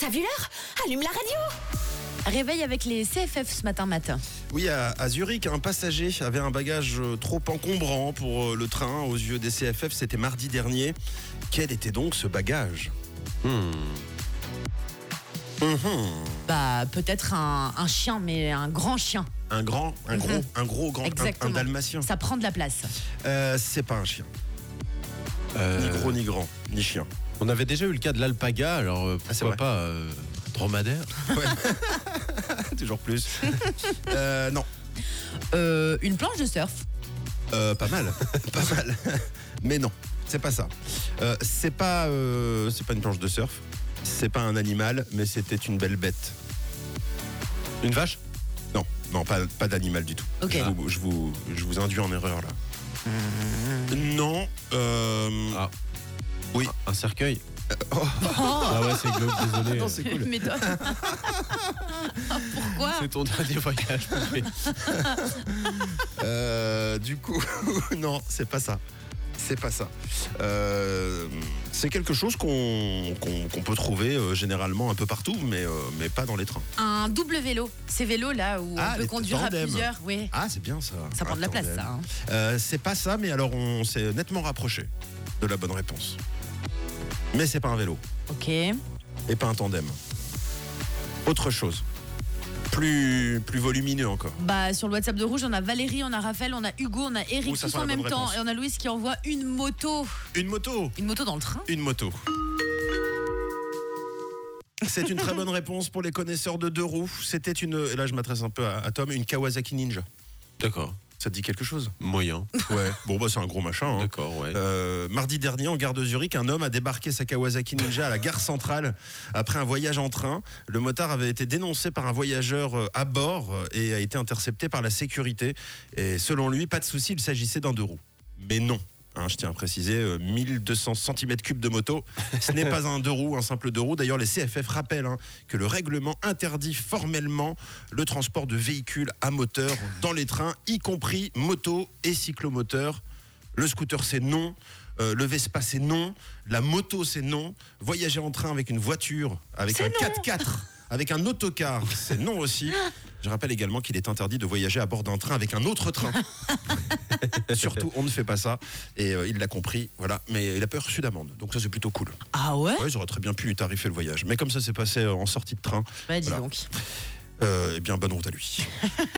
T'as vu l'heure? Allume la radio. Réveil avec les CFF ce matin. Oui, à Zurich, un passager avait un bagage trop encombrant pour le train aux yeux des CFF. C'était mardi dernier. Quel était donc ce bagage? Bah peut-être un chien, mais un grand chien. Un gros, un dalmatien. Ça prend de la place. C'est pas un chien. Ni gros, ni grand, ni chien. On avait déjà eu le cas de l'alpaga, alors pourquoi pas dromadaire? Ouais. Toujours plus. Non. Une planche de surf. Pas mal. Pas mal. Mais non, c'est pas ça. C'est pas une planche de surf. C'est pas un animal, mais c'était une belle bête. Une vache? Non, pas d'animal du tout. Ok. Je vous induis en erreur là. Non. Oui. Un cercueil? Oh. Ah ouais, c'est glauque, désolé. Non, c'est cool. Mais toi... Pourquoi? C'est ton dernier voyage. Du coup, non, c'est pas ça. C'est pas ça. C'est quelque chose qu'on peut trouver généralement un peu partout, mais pas dans les trains. Un double vélo. Ces vélos là où on peut les conduire tandems. à plusieurs. Oui. Ah, c'est bien ça. Ça prend de la place, tandem. ça. C'est pas ça, mais alors on s'est nettement rapproché de la bonne réponse. Mais c'est pas un vélo Ok. et pas un tandem. Autre chose. Plus volumineux encore. Bah sur le WhatsApp de Rouge, on a Valérie, on a Raphaël, on a Hugo, on a Eric, Ça tous sent en la même bonne temps. réponse. Et on a Louise qui envoie une moto. Une moto. Une moto dans le train. Une moto. C'est une très bonne réponse pour les connaisseurs de deux roues. C'était et là je m'adresse un peu à Tom, une Kawasaki Ninja. D'accord. Ça te dit quelque chose? Moyen. Ouais. Bon bah c'est un gros machin. Hein. D'accord, ouais. Mardi dernier, en gare de Zurich, un homme a débarqué sa Kawasaki Ninja à la gare centrale après un voyage en train. Le motard avait été dénoncé par un voyageur à bord et a été intercepté par la sécurité. Et selon lui, pas de souci, il s'agissait d'un deux roues. Mais non. Hein, je tiens à préciser, 1200 cm3 de moto, ce n'est pas un deux roues, un simple deux roues. D'ailleurs, les CFF rappellent que le règlement interdit formellement le transport de véhicules à moteur dans les trains, y compris moto et cyclomoteur. Le scooter, c'est non. Le Vespa, c'est non. La moto, c'est non. Voyager en train avec une voiture, avec un 4x4, avec un autocar, c'est non aussi. Je rappelle également qu'il est interdit de voyager à bord d'un train avec un autre train. Surtout, on ne fait pas ça. Et il l'a compris, voilà. Mais il a pas reçu d'amende. Donc ça, c'est plutôt cool. Ah ouais? Ouais, ils auraient très bien pu tarifer le voyage. Mais comme ça s'est passé en sortie de train, Bah dis voilà. donc. Eh bien, bonne route à lui.